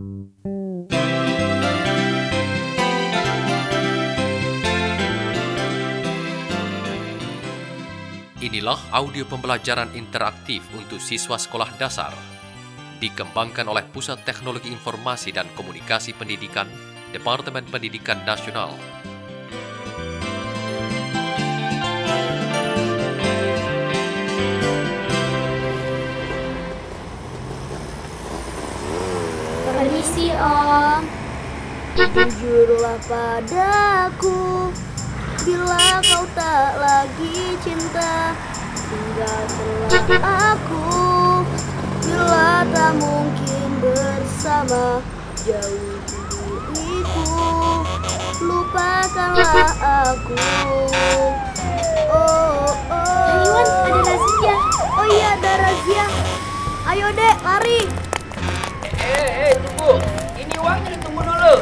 Inilah audio pembelajaran interaktif untuk siswa sekolah dasar. Dikembangkan oleh Pusat Teknologi Informasi dan Komunikasi Pendidikan, Departemen Pendidikan Nasional. Permisi Om, jujurlah padaku, bila kau tak lagi cinta, tinggalkanlah aku. Bila tak mungkin bersama, jauhi diriku, lupakanlah aku. Iwan, ada razia. Oh iya, ada razia. Ayo dek, lari. Tunggu. Ini uangnya ditunggu dulu.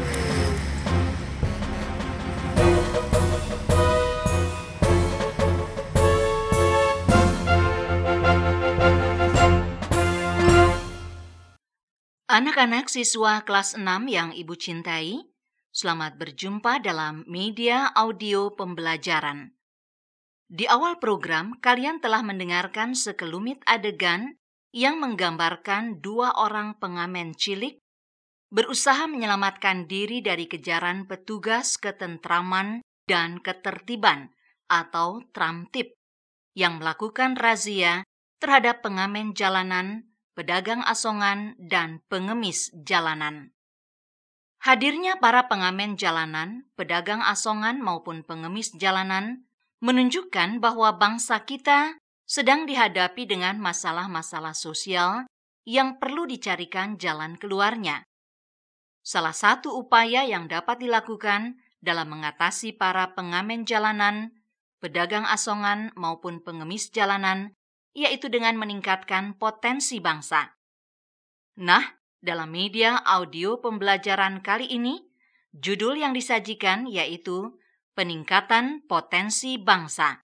Anak-anak siswa kelas 6 yang Ibu cintai, selamat berjumpa dalam media audio pembelajaran. Di awal program, kalian telah mendengarkan sekelumit adegan yang menggambarkan dua orang pengamen cilik berusaha menyelamatkan diri dari kejaran petugas ketentraman dan ketertiban atau Tramtip yang melakukan razia terhadap pengamen jalanan, pedagang asongan, dan pengemis jalanan. Hadirnya para pengamen jalanan, pedagang asongan maupun pengemis jalanan menunjukkan bahwa bangsa kita sedang dihadapi dengan masalah-masalah sosial yang perlu dicarikan jalan keluarnya. Salah satu upaya yang dapat dilakukan dalam mengatasi para pengamen jalanan, pedagang asongan maupun pengemis jalanan, yaitu dengan meningkatkan potensi bangsa. Nah, dalam media audio pembelajaran kali ini, judul yang disajikan yaitu Peningkatan Potensi Bangsa.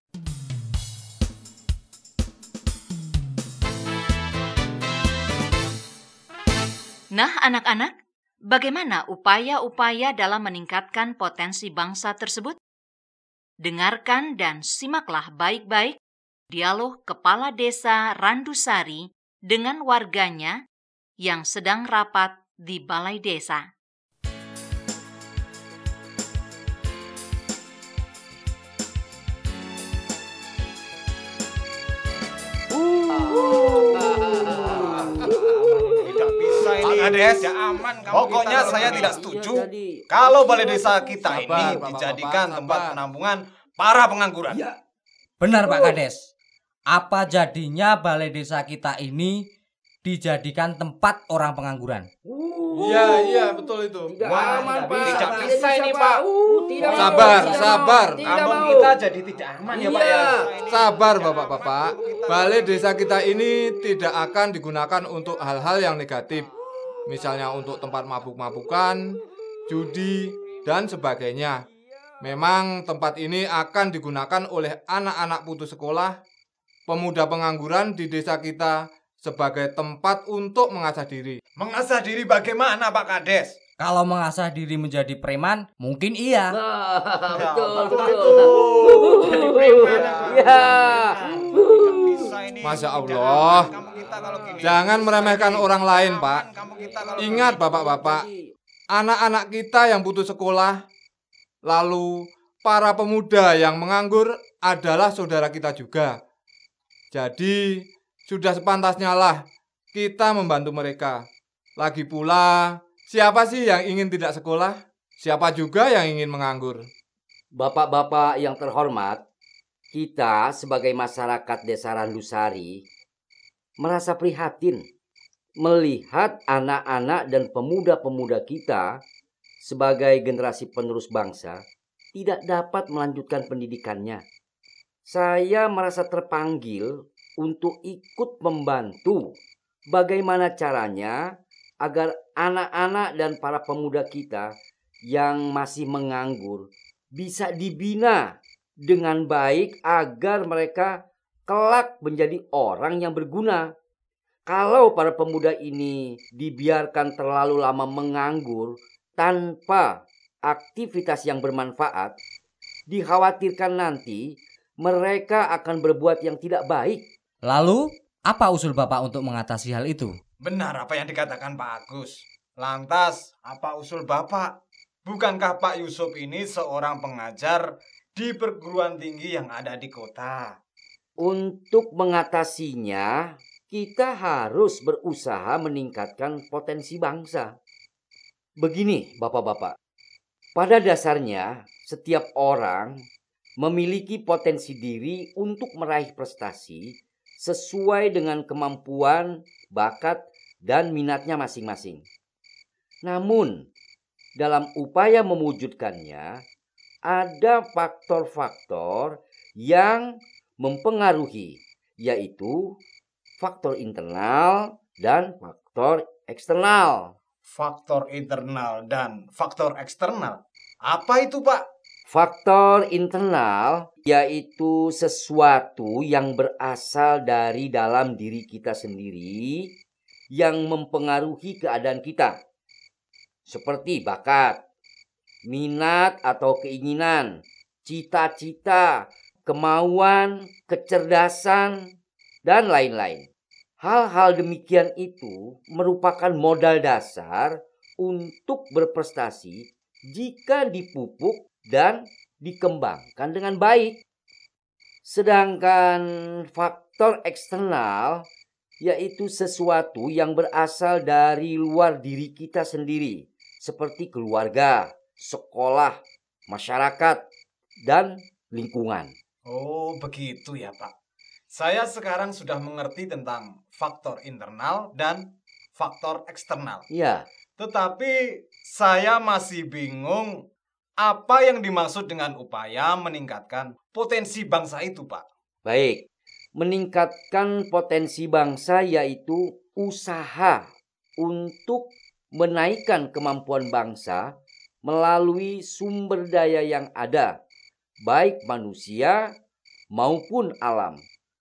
Nah, anak-anak, bagaimana upaya-upaya dalam meningkatkan potensi bangsa tersebut? Dengarkan dan simaklah baik-baik dialog Kepala Desa Randusari dengan warganya yang sedang rapat di Balai Desa. Pak Kades, pokoknya saya tidak setuju kalau balai desa kita ini dijadikan tempat penampungan para pengangguran. Benar Pak Kades. Apa jadinya balai desa kita ini dijadikan tempat orang pengangguran? Iya, betul itu. Aman, Pak. Tidak bisa ini, Pak. Sabar. Kampung kita jadi tidak aman ya Pak ya. Sabar Bapak-bapak. Balai desa kita ini tidak akan digunakan untuk hal-hal yang negatif. Misalnya untuk tempat mabuk-mabukan, judi, dan sebagainya. Memang tempat ini akan digunakan oleh anak-anak putus sekolah, pemuda pengangguran di desa kita sebagai tempat untuk mengasah diri. Mengasah diri bagaimana Pak Kades? Kalau mengasah diri menjadi preman, mungkin iya. Betul. Jadi preman. Iya. Masya Allah, jangan meremehkan orang lain Pak. Ingat Bapak-bapak, anak-anak kita yang putus sekolah, lalu para pemuda yang menganggur adalah saudara kita juga. Jadi, sudah sepantasnya lah kita membantu mereka. Lagi pula, siapa sih yang ingin tidak sekolah? Siapa juga yang ingin menganggur? Bapak-bapak yang terhormat, kita sebagai masyarakat Desa Randusari merasa prihatin melihat anak-anak dan pemuda-pemuda kita sebagai generasi penerus bangsa tidak dapat melanjutkan pendidikannya. Saya merasa terpanggil untuk ikut membantu bagaimana caranya agar anak-anak dan para pemuda kita yang masih menganggur bisa dibina dengan baik agar mereka kelak menjadi orang yang berguna. Kalau para pemuda ini dibiarkan terlalu lama menganggur tanpa aktivitas yang bermanfaat, dikhawatirkan nanti mereka akan berbuat yang tidak baik. Lalu, apa usul Bapak untuk mengatasi hal itu? Benar apa yang dikatakan Pak Agus. Lantas, apa usul Bapak? Bukankah Pak Yusuf ini seorang pengajar di perguruan tinggi yang ada di kota? Untuk mengatasinya, kita harus berusaha meningkatkan potensi bangsa. Begini, Bapak-bapak. Pada dasarnya, setiap orang memiliki potensi diri untuk meraih prestasi sesuai dengan kemampuan, bakat, dan minatnya masing-masing. Namun, dalam upaya mewujudkannya, ada faktor-faktor yang mempengaruhi, yaitu faktor internal dan faktor eksternal. Faktor internal dan faktor eksternal. Apa itu, Pak? Faktor internal yaitu sesuatu yang berasal dari dalam diri kita sendiri yang mempengaruhi keadaan kita. Seperti bakat, minat atau keinginan, cita-cita, kemauan, kecerdasan, dan lain-lain. Hal-hal demikian itu merupakan modal dasar untuk berprestasi jika dipupuk dan dikembangkan dengan baik. Sedangkan faktor eksternal yaitu sesuatu yang berasal dari luar diri kita sendiri, seperti keluarga, sekolah, masyarakat, dan lingkungan. Oh, begitu ya, Pak. Saya sekarang sudah mengerti tentang faktor internal dan faktor eksternal. Ya. Tetapi saya masih bingung apa yang dimaksud dengan upaya meningkatkan potensi bangsa itu, Pak. Baik, meningkatkan potensi bangsa yaitu usaha untuk menaikkan kemampuan bangsa melalui sumber daya yang ada, baik manusia maupun alam,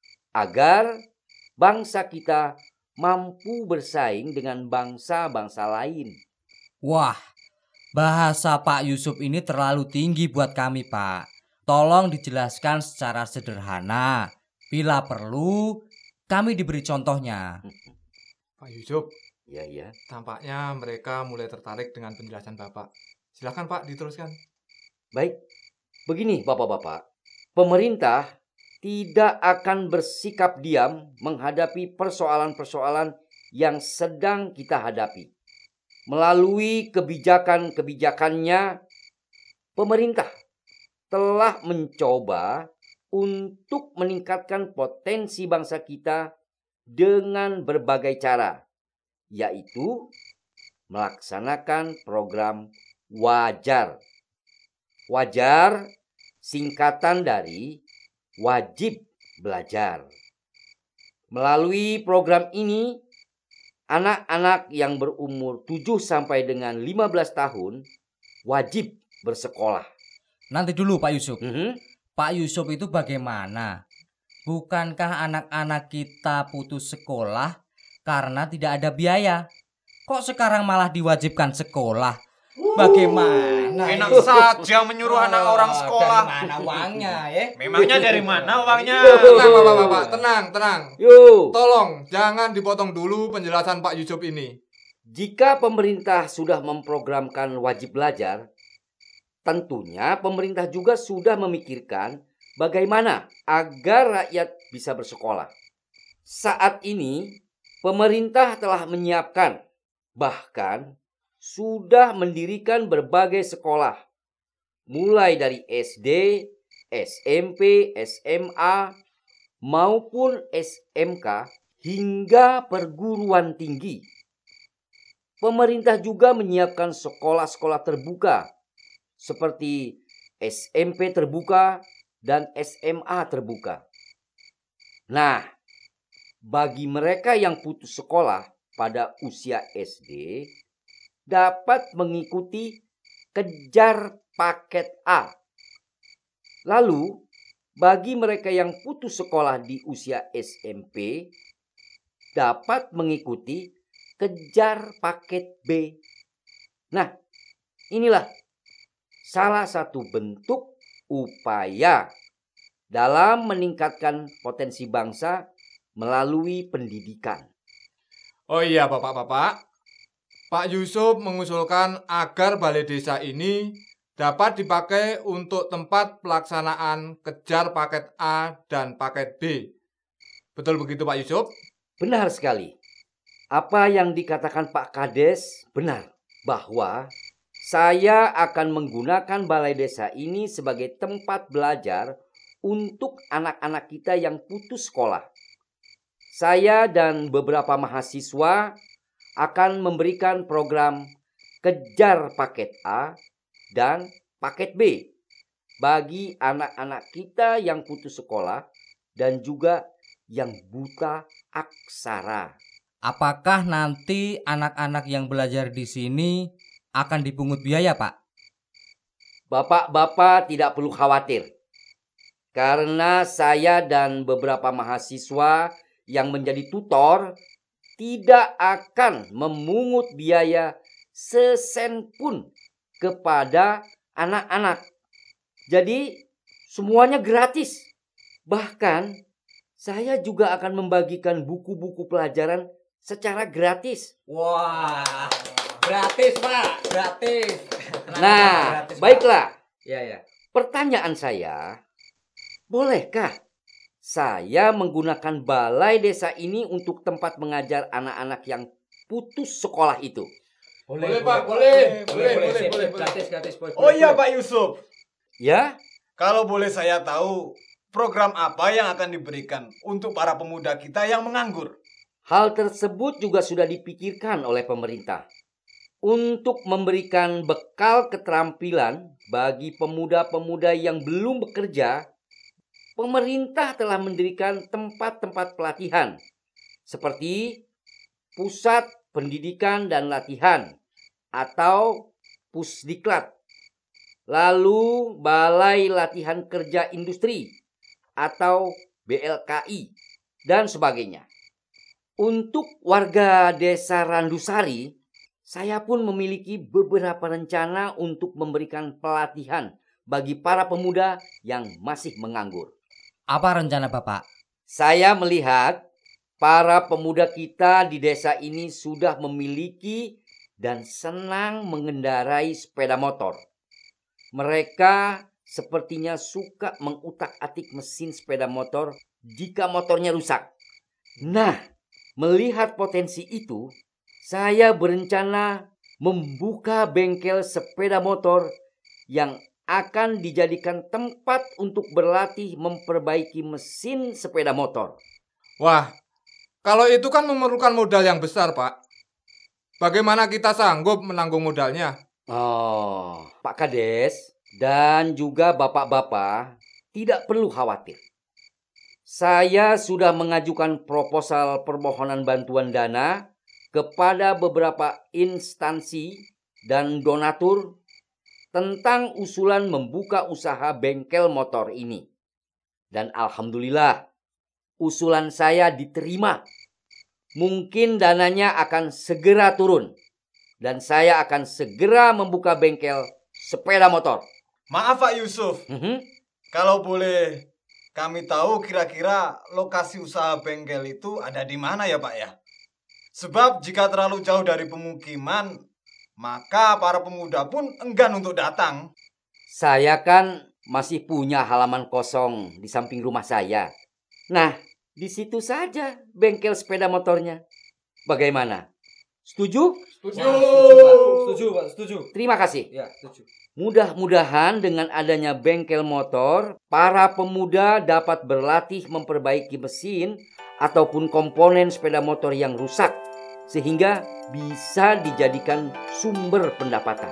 agar bangsa kita mampu bersaing dengan bangsa-bangsa lain. Wah, bahasa Pak Yusuf ini terlalu tinggi buat kami, Pak. Tolong dijelaskan secara sederhana. Bila perlu, kami diberi contohnya. Pak Yusuf, Ya. tampaknya mereka mulai tertarik dengan penjelasan Bapak. Silakan Pak, diteruskan. Baik, begini Bapak-bapak. Pemerintah tidak akan bersikap diam menghadapi persoalan-persoalan yang sedang kita hadapi. Melalui kebijakan-kebijakannya, pemerintah telah mencoba untuk meningkatkan potensi bangsa kita dengan berbagai cara, yaitu melaksanakan program Wajar. Wajar singkatan dari wajib belajar. Melalui program ini, anak-anak yang berumur 7 sampai dengan 15 tahun wajib bersekolah. Nanti dulu Pak Yusuf. Mhm. Pak Yusuf itu bagaimana? Bukankah anak-anak kita putus sekolah karena tidak ada biaya? Kok sekarang malah diwajibkan sekolah? Bagaimana? Enak saja menyuruh anak orang sekolah. Dari mana uangnya ya? Memangnya dari mana uangnya? Tenang Bapak-bapak, tenang. Yuk. Tolong, jangan dipotong dulu penjelasan Pak Yusuf ini. Jika pemerintah sudah memprogramkan wajib belajar, tentunya pemerintah juga sudah memikirkan bagaimana agar rakyat bisa bersekolah. Saat ini, pemerintah telah menyiapkan, bahkan sudah mendirikan berbagai sekolah, mulai dari SD, SMP, SMA, maupun SMK hingga perguruan tinggi. Pemerintah juga menyiapkan sekolah-sekolah terbuka seperti SMP terbuka dan SMA terbuka. Nah, bagi mereka yang putus sekolah pada usia SD, dapat mengikuti Kejar Paket A. Lalu, bagi mereka yang putus sekolah di usia SMP, dapat mengikuti kejar paket B. Nah, inilah salah satu bentuk upaya dalam meningkatkan potensi bangsa melalui pendidikan. Oh iya Bapak-bapak, Pak Yusuf mengusulkan agar balai desa ini dapat dipakai untuk tempat pelaksanaan kejar paket A dan paket B. Betul begitu Pak Yusuf? Benar sekali. Apa yang dikatakan Pak Kades benar, bahwa saya akan menggunakan balai desa ini sebagai tempat belajar untuk anak-anak kita yang putus sekolah. Saya dan beberapa mahasiswa akan memberikan program kejar paket A dan paket B bagi anak-anak kita yang putus sekolah dan juga yang buta aksara. Apakah nanti anak-anak yang belajar di sini akan dipungut biaya, Pak? Bapak-bapak tidak perlu khawatir, karena saya dan beberapa mahasiswa yang menjadi tutor tidak akan memungut biaya sesen pun kepada anak-anak. Jadi semuanya gratis. Bahkan saya juga akan membagikan buku-buku pelajaran secara gratis. Wah, gratis Pak, gratis. Nah, baiklah. Ya. Pertanyaan saya, bolehkah saya menggunakan balai desa ini untuk tempat mengajar anak-anak yang putus sekolah itu? Boleh Pak, boleh. Gratis. Oh iya Pak Yusuf, Ya, kalau boleh saya tahu program apa yang akan diberikan untuk para pemuda kita yang menganggur? hal tersebut juga sudah dipikirkan oleh pemerintah untuk memberikan bekal keterampilan bagi pemuda-pemuda yang belum bekerja. Pemerintah telah mendirikan tempat-tempat pelatihan seperti Pusat Pendidikan dan Latihan atau Pusdiklat, lalu Balai Latihan Kerja Industri atau BLKI, dan sebagainya. Untuk warga desa Randusari, saya pun memiliki beberapa rencana untuk memberikan pelatihan bagi para pemuda yang masih menganggur. Apa rencana Bapak? Saya melihat para pemuda kita di desa ini sudah memiliki dan senang mengendarai sepeda motor. Mereka sepertinya suka mengutak-atik mesin sepeda motor jika motornya rusak. Nah, melihat potensi itu, saya berencana membuka bengkel sepeda motor yang akan dijadikan tempat untuk berlatih memperbaiki mesin sepeda motor. Wah, kalau itu kan memerlukan modal yang besar Pak. Bagaimana kita sanggup menanggung modalnya? Oh, Pak Kades dan juga bapak-bapak tidak perlu khawatir. Saya sudah mengajukan proposal permohonan bantuan dana kepada beberapa instansi dan donatur tentang usulan membuka usaha bengkel motor ini. Dan alhamdulillah, usulan saya diterima. Mungkin dananya akan segera turun. Dan saya akan segera membuka bengkel sepeda motor. Maaf Pak Yusuf, kalau boleh kami tahu kira-kira lokasi usaha bengkel itu ada di mana ya Pak ya? Sebab jika terlalu jauh dari pemukiman, maka para pemuda pun enggan untuk datang. Saya kan masih punya halaman kosong di samping rumah saya. Nah, di situ saja bengkel sepeda motornya. Bagaimana? Setuju? Setuju Pak, setuju. Terima kasih. Ya, setuju. Mudah-mudahan dengan adanya bengkel motor, para pemuda dapat berlatih memperbaiki mesin ataupun komponen sepeda motor yang rusak, sehingga bisa dijadikan sumber pendapatan.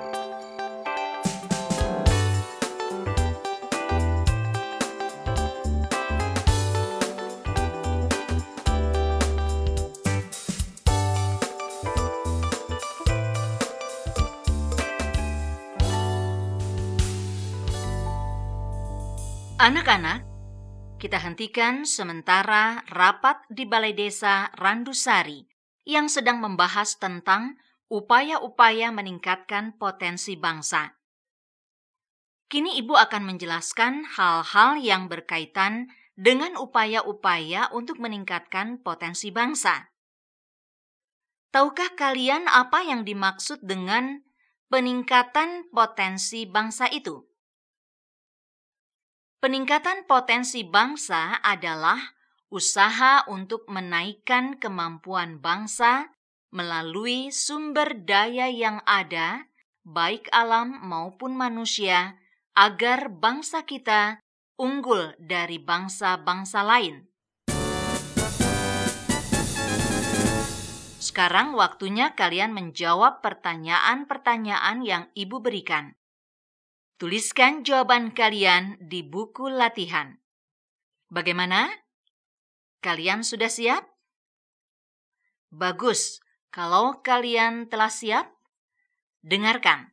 Anak-anak, kita hentikan sementara rapat di Balai Desa Randusari yang sedang membahas tentang upaya-upaya meningkatkan potensi bangsa. Kini Ibu akan menjelaskan hal-hal yang berkaitan dengan upaya-upaya untuk meningkatkan potensi bangsa. Tahukah kalian apa yang dimaksud dengan peningkatan potensi bangsa itu? Peningkatan potensi bangsa adalah usaha untuk menaikkan kemampuan bangsa melalui sumber daya yang ada, baik alam maupun manusia, agar bangsa kita unggul dari bangsa-bangsa lain. Sekarang waktunya kalian menjawab pertanyaan-pertanyaan yang Ibu berikan. Tuliskan jawaban kalian di buku latihan. Bagaimana? Kalian sudah siap? Bagus. Kalau kalian telah siap, dengarkan.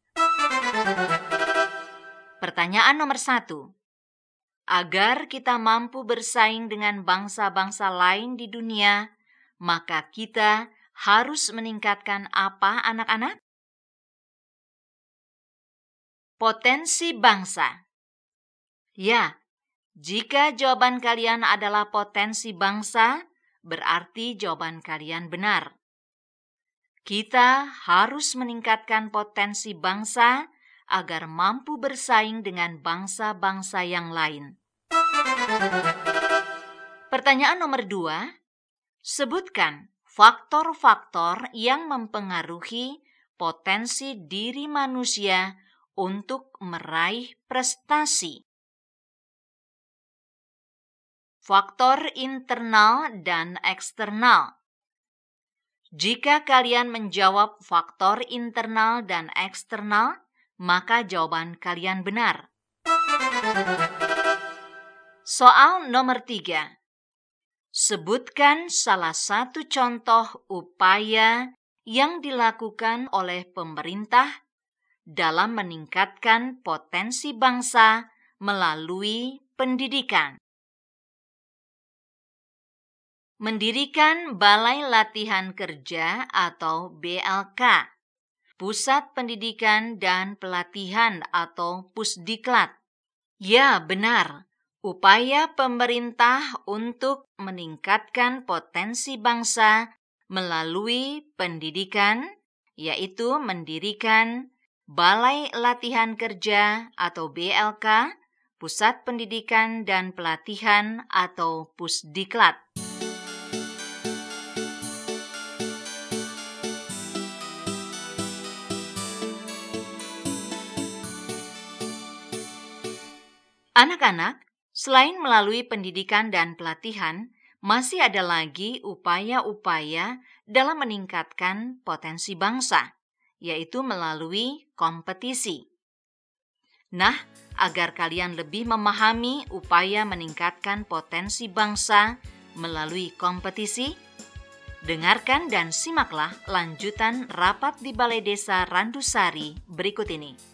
Pertanyaan nomor 1. Agar kita mampu bersaing dengan bangsa-bangsa lain di dunia, maka kita harus meningkatkan apa, anak-anak? Potensi bangsa. Ya, jika jawaban kalian adalah potensi bangsa, berarti jawaban kalian benar. Kita harus meningkatkan potensi bangsa agar mampu bersaing dengan bangsa-bangsa yang lain. Pertanyaan nomor 2. Sebutkan faktor-faktor yang mempengaruhi potensi diri manusia untuk meraih prestasi. Faktor internal dan eksternal. Jika kalian menjawab faktor internal dan eksternal, maka jawaban kalian benar. Soal nomor 3. Sebutkan salah satu contoh upaya yang dilakukan oleh pemerintah dalam meningkatkan potensi bangsa melalui pendidikan. Mendirikan Balai Latihan Kerja atau BLK, Pusat Pendidikan dan Pelatihan atau Pusdiklat. Ya, benar. Upaya pemerintah untuk meningkatkan potensi bangsa melalui pendidikan, yaitu mendirikan Balai Latihan Kerja atau BLK, Pusat Pendidikan dan Pelatihan atau Pusdiklat. Anak-anak, selain melalui pendidikan dan pelatihan, masih ada lagi upaya-upaya dalam meningkatkan potensi bangsa, yaitu melalui kompetisi. Nah, agar kalian lebih memahami upaya meningkatkan potensi bangsa melalui kompetisi, dengarkan dan simaklah lanjutan rapat di Balai Desa Randusari berikut ini.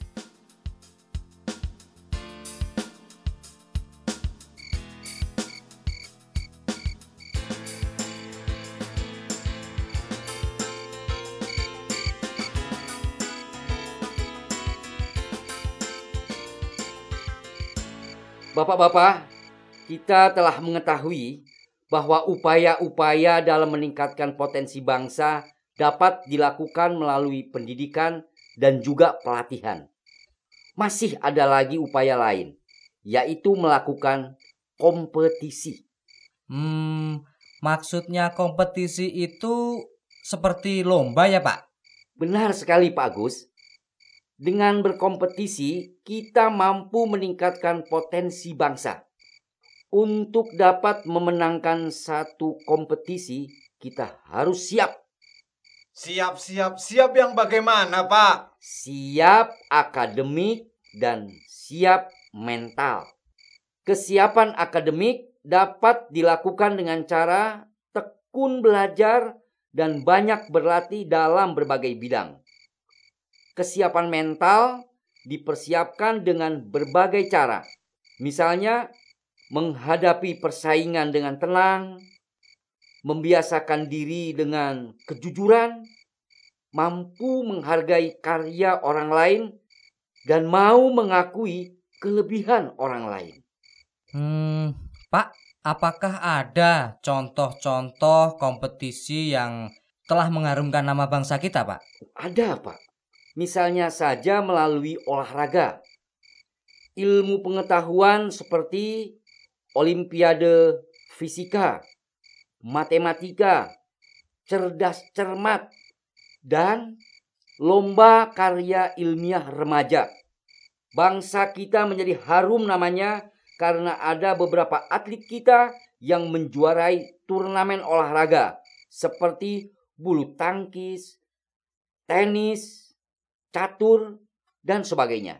Bapak-bapak, kita telah mengetahui bahwa upaya-upaya dalam meningkatkan potensi bangsa dapat dilakukan melalui pendidikan dan juga pelatihan. Masih ada lagi upaya lain, yaitu melakukan kompetisi. Maksudnya kompetisi itu seperti lomba ya, Pak? Benar sekali, Pak Agus. Dengan berkompetisi, kita mampu meningkatkan potensi bangsa. Untuk dapat memenangkan satu kompetisi, kita harus siap. Siap yang bagaimana, Pak? Siap akademik dan siap mental. Kesiapan akademik dapat dilakukan dengan cara tekun belajar dan banyak berlatih dalam berbagai bidang. Kesiapan mental dipersiapkan dengan berbagai cara. Misalnya, menghadapi persaingan dengan tenang, membiasakan diri dengan kejujuran, mampu menghargai karya orang lain, dan mau mengakui kelebihan orang lain. Pak, apakah ada contoh-contoh kompetisi yang telah mengharumkan nama bangsa kita, Pak? Ada, Pak. Misalnya saja melalui olahraga. Ilmu pengetahuan seperti Olimpiade Fisika, Matematika, Cerdas Cermat, dan Lomba Karya Ilmiah Remaja. Bangsa kita menjadi harum namanya karena ada beberapa atlet kita yang menjuarai turnamen olahraga seperti bulu tangkis, tenis, catur, dan sebagainya.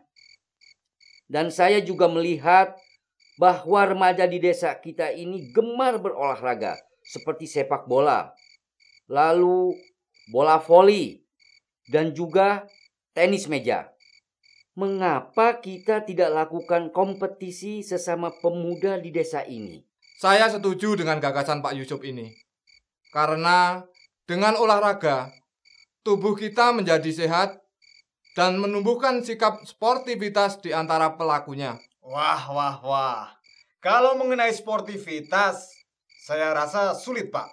Dan saya juga melihat bahwa remaja di desa kita ini gemar berolahraga seperti sepak bola, lalu bola voli, dan juga tenis meja. Mengapa kita tidak lakukan kompetisi sesama pemuda di desa ini? Saya setuju dengan gagasan Pak Yusuf ini. Karena dengan olahraga, tubuh kita menjadi sehat dan menumbuhkan sikap sportivitas di antara pelakunya. Wah. Kalau mengenai sportivitas, saya rasa sulit, Pak.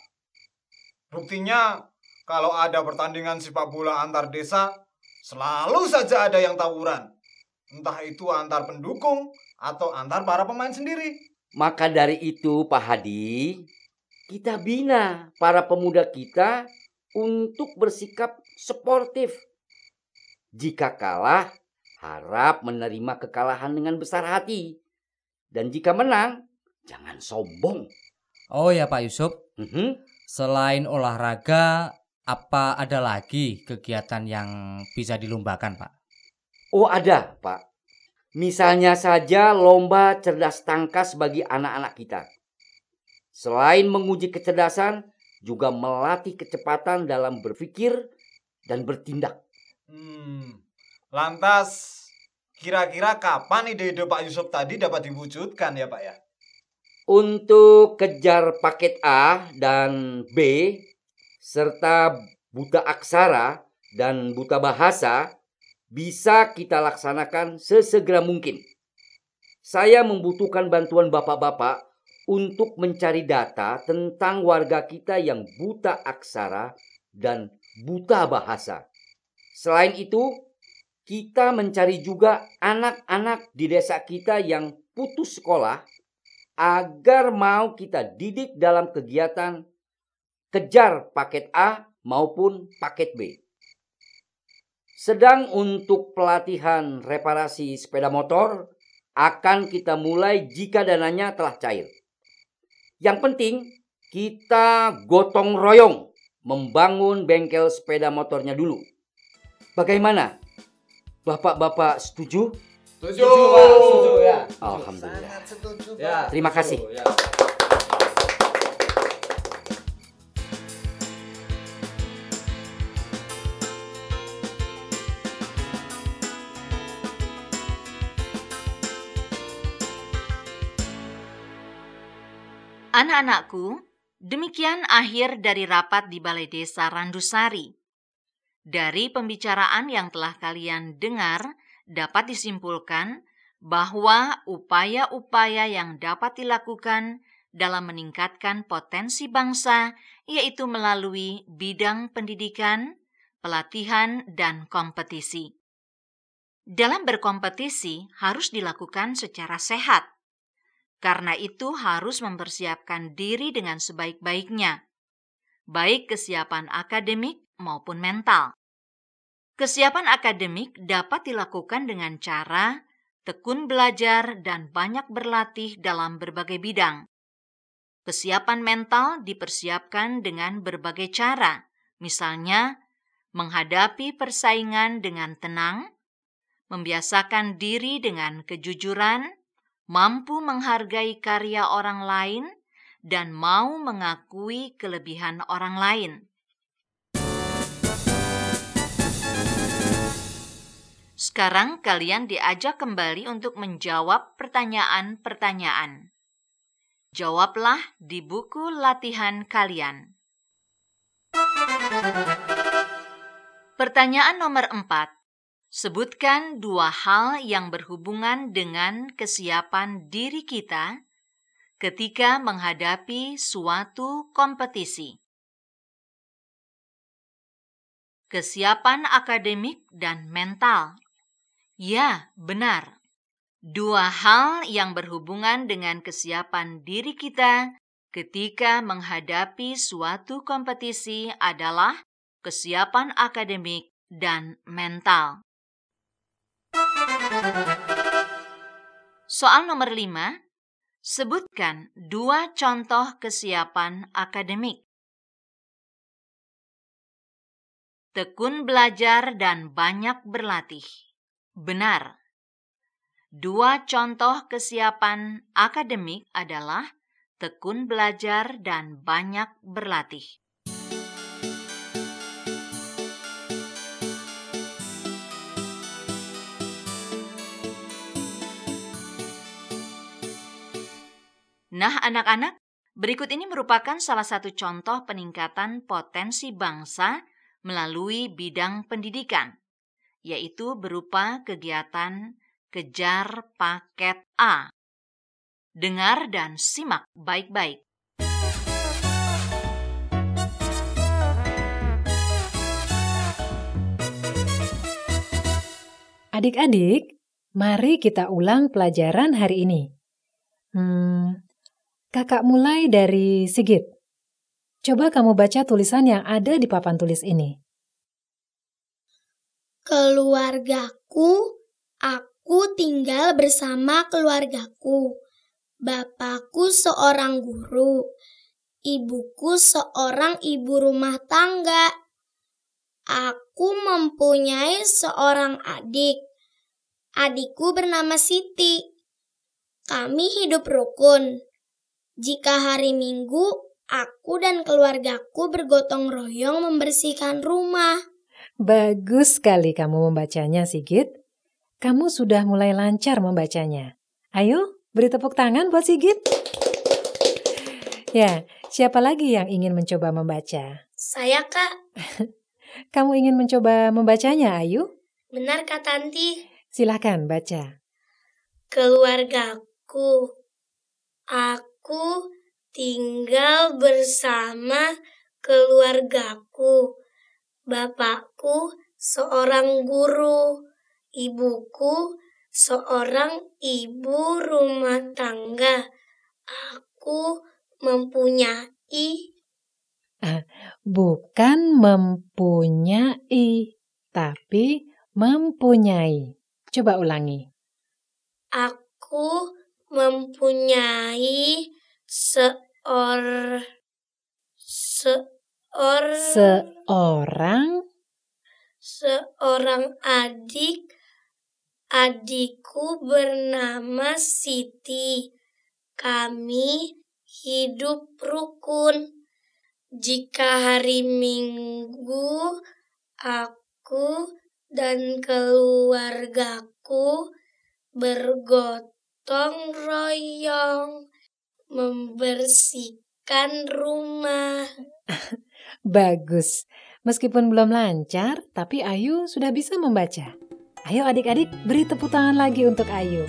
Buktinya, kalau ada pertandingan sepak bola antar desa, selalu saja ada yang tawuran. Entah itu antar pendukung atau antar para pemain sendiri. Maka dari itu, Pak Hadi, kita bina para pemuda kita untuk bersikap sportif. Jika kalah, harap menerima kekalahan dengan besar hati. Dan jika menang, jangan sombong. Oh ya Pak Yusuf, selain olahraga, apa ada lagi kegiatan yang bisa dilombakan, Pak? Oh ada, Pak. Misalnya saja lomba cerdas tangkas bagi anak-anak kita. Selain menguji kecerdasan, juga melatih kecepatan dalam berpikir dan bertindak. Lantas, kira-kira kapan ide-ide Pak Yusuf tadi dapat diwujudkan ya Pak ya? Untuk kejar paket A dan B, serta buta aksara dan buta bahasa, bisa kita laksanakan sesegera mungkin. Saya membutuhkan bantuan bapak-bapak untuk mencari data tentang warga kita yang buta aksara dan buta bahasa. Selain itu, kita mencari juga anak-anak di desa kita yang putus sekolah agar mau kita didik dalam kegiatan kejar paket A maupun paket B. Sedang untuk pelatihan reparasi sepeda motor akan kita mulai jika dananya telah cair. Yang penting kita gotong royong membangun bengkel sepeda motornya dulu. Bagaimana? Bapak-bapak setuju? Setuju, Pak. Setuju ya. Alhamdulillah. Sangat setuju, Pak. Ya, terima kasih. Anak-anakku, demikian akhir dari rapat di Balai Desa Randusari. Dari pembicaraan yang telah kalian dengar, dapat disimpulkan bahwa upaya-upaya yang dapat dilakukan dalam meningkatkan potensi bangsa, yaitu melalui bidang pendidikan, pelatihan, dan kompetisi. Dalam berkompetisi harus dilakukan secara sehat. Karena itu harus mempersiapkan diri dengan sebaik-baiknya, baik kesiapan akademik maupun mental. Kesiapan akademik dapat dilakukan dengan cara tekun belajar dan banyak berlatih dalam berbagai bidang. Kesiapan mental dipersiapkan dengan berbagai cara, misalnya menghadapi persaingan dengan tenang, membiasakan diri dengan kejujuran, mampu menghargai karya orang lain, dan mau mengakui kelebihan orang lain. Sekarang kalian diajak kembali untuk menjawab pertanyaan-pertanyaan. Jawablah di buku latihan kalian. Pertanyaan nomor 4. Sebutkan 2 hal yang berhubungan dengan kesiapan diri kita ketika menghadapi suatu kompetisi. Kesiapan akademik dan mental. Ya, benar. 2 hal yang berhubungan dengan kesiapan diri kita ketika menghadapi suatu kompetisi adalah kesiapan akademik dan mental. Soal nomor 5. Sebutkan 2 contoh kesiapan akademik. Tekun belajar dan banyak berlatih. Benar. 2 contoh kesiapan akademik adalah tekun belajar dan banyak berlatih. Nah, anak-anak, berikut ini merupakan salah satu contoh peningkatan potensi bangsa melalui bidang pendidikan, yaitu berupa kegiatan Kejar Paket A. Dengar dan simak baik-baik. Adik-adik, mari kita ulang pelajaran hari ini. Kakak mulai dari Sigit. Coba kamu baca tulisan yang ada di papan tulis ini. Keluargaku, aku tinggal bersama keluargaku. Bapakku seorang guru. Ibuku seorang ibu rumah tangga. Aku mempunyai seorang adik. Adikku bernama Siti. Kami hidup rukun. Jika hari Minggu, aku dan keluargaku bergotong royong membersihkan rumah. Bagus sekali kamu membacanya, Sigit. Kamu sudah mulai lancar membacanya. Ayo, beri tepuk tangan buat Sigit. Ya, siapa lagi yang ingin mencoba membaca? Saya, Kak. Kamu ingin mencoba membacanya, Ayu? Benar, Kak Tanti. Silakan baca. Keluargaku. Aku tinggal bersama keluargaku. Bapakku seorang guru. Ibuku seorang ibu rumah tangga. Aku mempunyai. Bukan mempunyai, tapi mempunyai. Coba ulangi. Aku mempunyai seorang adik. Adikku bernama Siti. Kami hidup rukun. Jika hari Minggu, aku dan keluargaku bergotong royong membersihkan rumah. Bagus. Meskipun belum lancar, tapi Ayu sudah bisa membaca. Ayo adik-adik, beri tepuk tangan lagi untuk Ayu.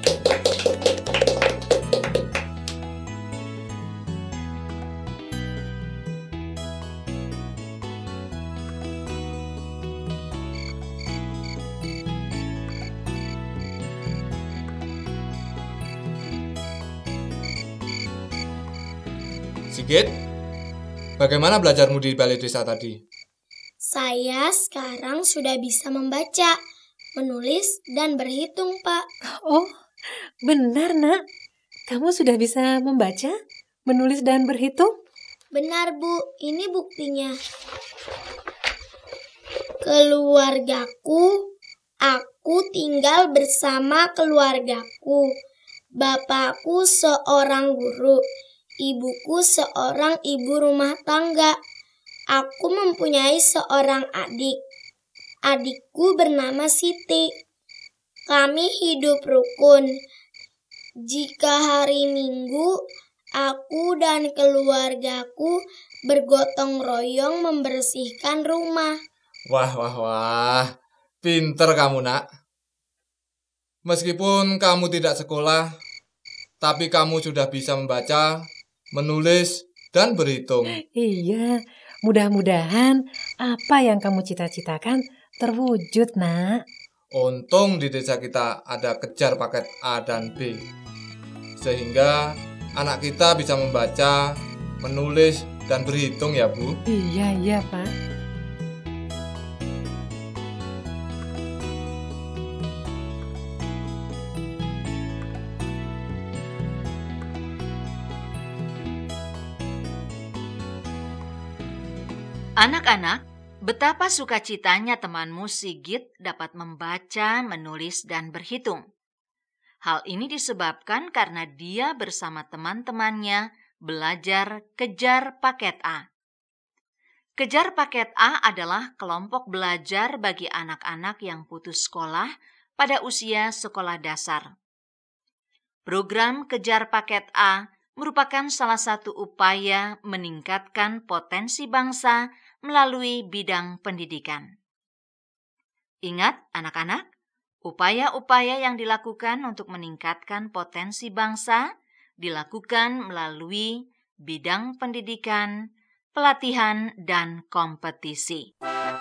Sigit, bagaimana belajarmu di balai desa tadi? Saya sekarang sudah bisa membaca, menulis, dan berhitung, Pak. Oh, benar, Nak. Kamu sudah bisa membaca, menulis, dan berhitung? Benar, Bu. Ini buktinya. Keluargaku, aku tinggal bersama keluargaku. Bapakku seorang guru. Ibuku seorang ibu rumah tangga. Aku mempunyai seorang adik. Adikku bernama Siti. Kami hidup rukun. Jika hari Minggu, Aku dan keluargaku bergotong royong membersihkan rumah. Wah. Pinter kamu, Nak. Meskipun kamu tidak sekolah, tapi kamu sudah bisa membaca, menulis, dan berhitung. Iya, mudah-mudahan apa yang kamu cita-citakan terwujud, Nak. Untung di desa kita ada kejar paket A dan B. Sehingga anak kita bisa membaca, menulis, dan berhitung ya, Bu. Iya, Pak. Anak-anak, betapa sukacitanya temanmu Sigit dapat membaca, menulis, dan berhitung. Hal ini disebabkan karena dia bersama teman-temannya belajar kejar paket A. Kejar paket A adalah kelompok belajar bagi anak-anak yang putus sekolah pada usia sekolah dasar. Program kejar paket A merupakan salah satu upaya meningkatkan potensi bangsa melalui bidang pendidikan. Ingat, anak-anak, upaya-upaya yang dilakukan untuk meningkatkan potensi bangsa dilakukan melalui bidang pendidikan, pelatihan, dan kompetisi.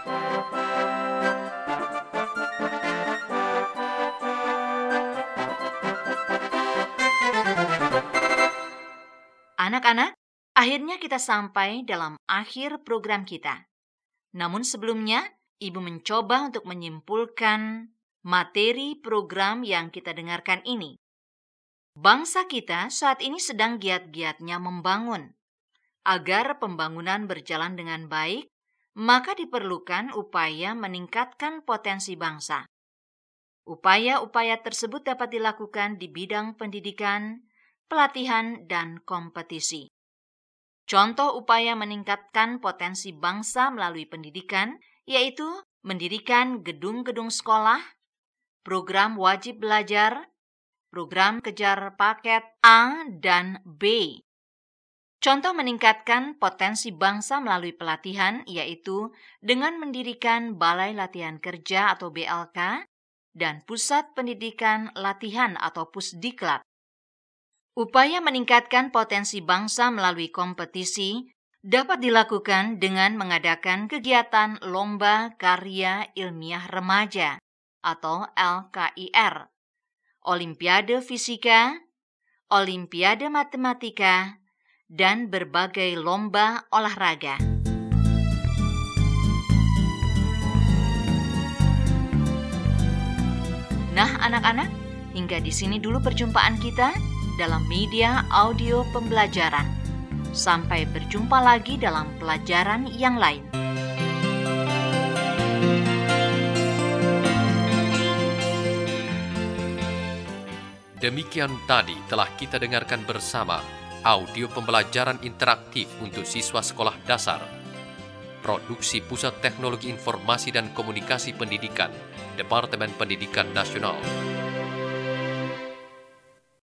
Anak-anak, akhirnya kita sampai dalam akhir program kita. Namun sebelumnya, Ibu mencoba untuk menyimpulkan materi program yang kita dengarkan ini. Bangsa kita saat ini sedang giat-giatnya membangun. Agar pembangunan berjalan dengan baik, maka diperlukan upaya meningkatkan potensi bangsa. Upaya-upaya tersebut dapat dilakukan di bidang pendidikan, pelatihan, dan kompetisi. Contoh upaya meningkatkan potensi bangsa melalui pendidikan yaitu mendirikan gedung-gedung sekolah, program wajib belajar, program kejar paket A dan B. Contoh meningkatkan potensi bangsa melalui pelatihan yaitu dengan mendirikan Balai Latihan Kerja atau BLK dan Pusat Pendidikan Latihan atau Pusdiklat. Upaya meningkatkan potensi bangsa melalui kompetisi dapat dilakukan dengan mengadakan kegiatan Lomba Karya Ilmiah Remaja atau LKIR, Olimpiade Fisika, Olimpiade Matematika, dan berbagai lomba olahraga. Nah, anak-anak, hingga di sini dulu perjumpaan kita dalam media audio pembelajaran. Sampai berjumpa lagi dalam pelajaran yang lain. Demikian tadi telah kita dengarkan bersama audio pembelajaran interaktif untuk siswa sekolah dasar. Produksi Pusat Teknologi Informasi dan Komunikasi Pendidikan, Departemen Pendidikan Nasional.